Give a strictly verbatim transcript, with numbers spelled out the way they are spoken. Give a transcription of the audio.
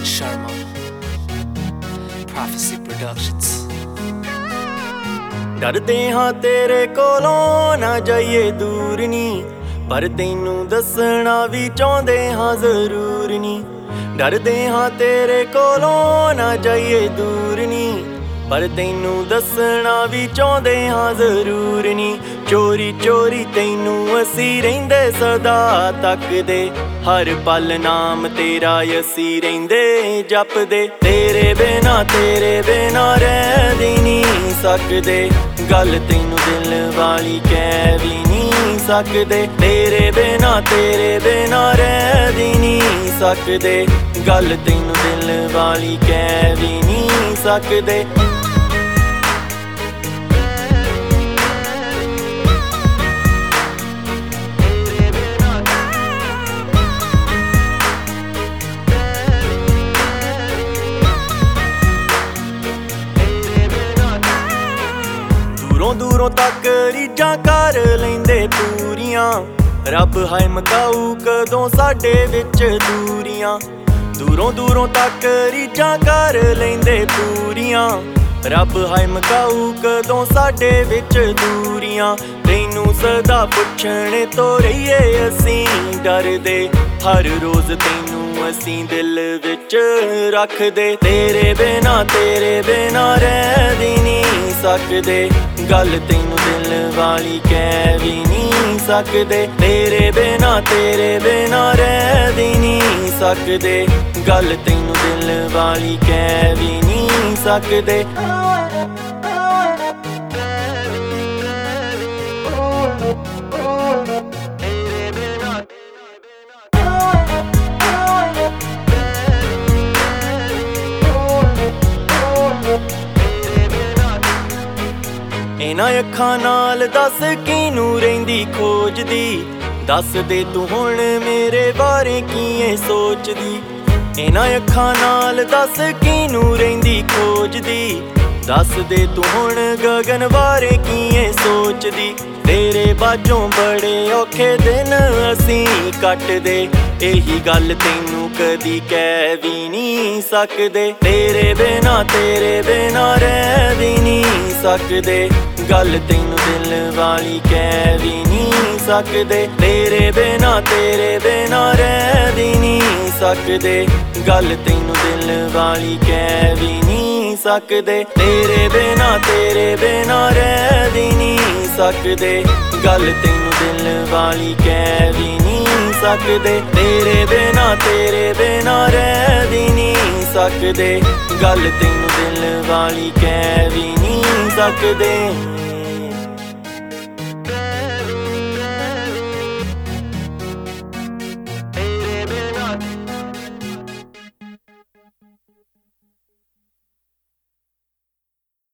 Sharma, Prophecy Productions। डरदे हाँ तेरे कोलों ना जाइए दूर नी, पर तैनू दसना भी चाहुंदे हाँ जरूर नी। डरदे हाँ तेरे कोलों ना जाइए दूर नी, पर तैनू दसना भी चाहुंदे हाँ जरूर नी। चोरी चोरी तैनू असी रहिंदे सदा तकदे, हर पल नाम तेरा असी रहिंदे जपदे। तेरे बिना तेरे बिना रह नहीं सकदे, गल तैनू दिल वाली कह भी नहीं सकदे। तेरे बिना तेरे बिना रह नहीं सकदे, गल तैनू दिल वाली कह भी नहीं सकदे। दूरों दूरों तक रीझां कर लैंदे पूरियां, रब हाय मकाऊ कदों साडे विच दूरियां। दूरों दूरों तक रीझां कर लैंदे पूरियां, रब हाय मकाऊ कदों साडे विच दूरियां। तैनू सदा पुछणे तो रहिए असीं डरदे, हर रोज तैनू असीं दिल विच रखदे। तेरे बिना तेरे बिना रह नहीं सकदे, गल तैनू दिल वाली कह भी नहीं सकदे। तेरे बिना तेरे बिना रह नहीं सकदे, गल तैनू दिल वाली कह भी नहीं सकदे। इन्हां अखां नाल दस किनू रहिंदी खोजदी, दस दे तू हुण मेरे बारे किएं सोचदी। इन्हां अखां नाल दस किनू रहिंदी खोजदी, दस दे तू हुण गगन बारे किएं सोचदी। तेरे बाजों बड़े औखे दिन असीं कटदे, एही गल तैनू कदी कह भी नहीं सकदे। तेरे बिना तेरे बिना रह भी नहीं सकदे, गल तैनू दिल वाली कह भी नहीं सकदे। तेरे बिना तेरे बिना रह भी नहीं सकदे, गल तैनू दिल वाली कह भी नहीं सकदे। तेरे बिना तेरे बिना रह भी नहीं सकदे, गल तैनू दिल वाली कह भी नहीं सकदे। तेरे बिना तेरे बिना रह भी नहीं सकदे, गल तैनू दिल वाली कह भी नहीं सकदे।